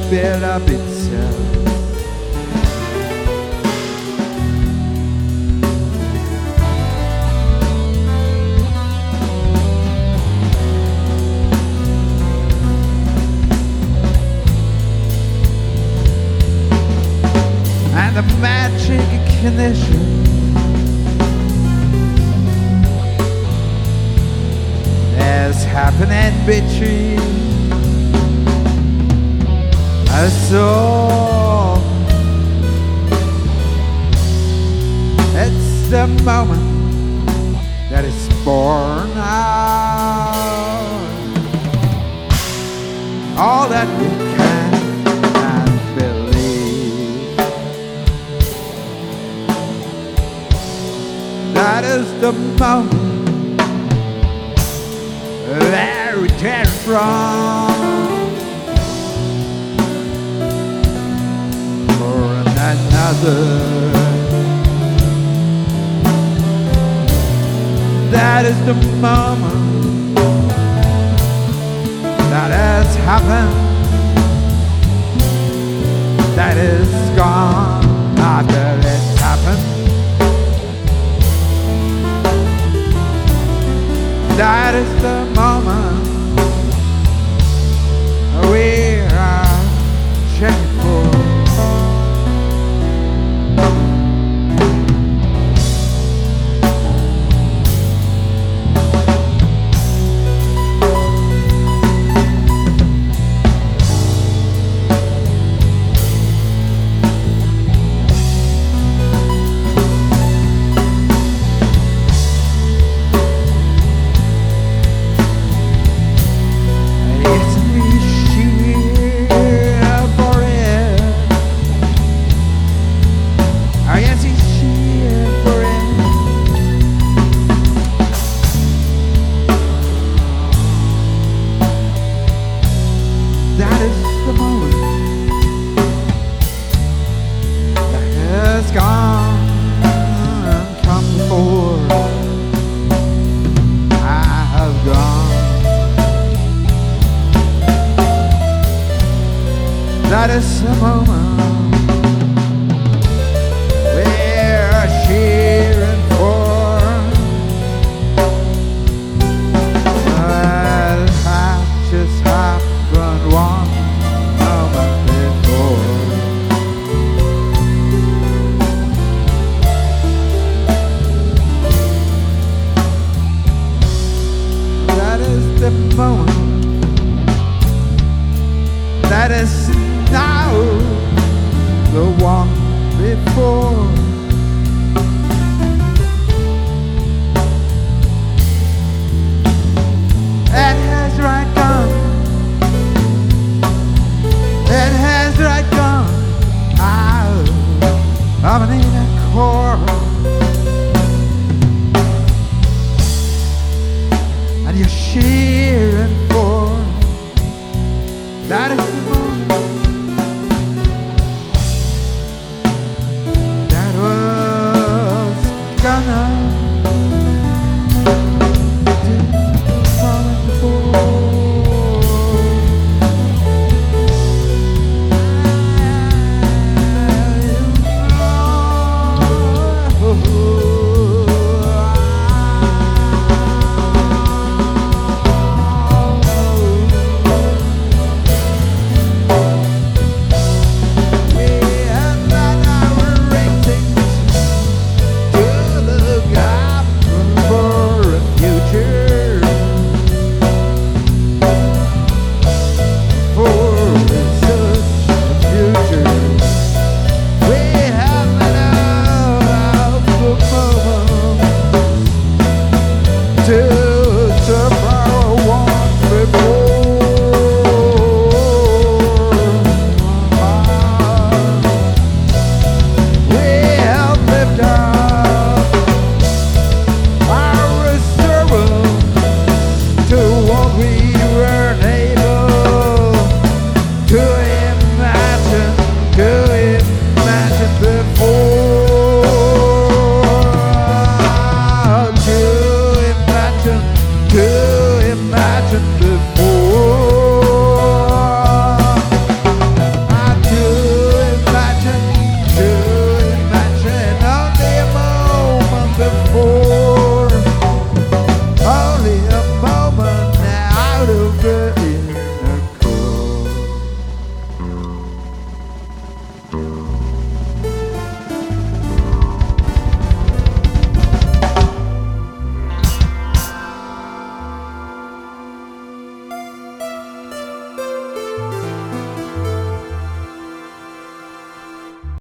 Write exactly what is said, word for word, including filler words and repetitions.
build up itself. And the magic condition is happening between us all. It's the moment that is born out. All that we can and believe. That is the moment where we turn from for another. That is the moment that has happened, that is gone after it's happened. That is the moment we are checking for. That is the moment that has gone and come before I have gone. That is the moment we're cheering for. That has just happened one moment before. That is the moment that is now the one before.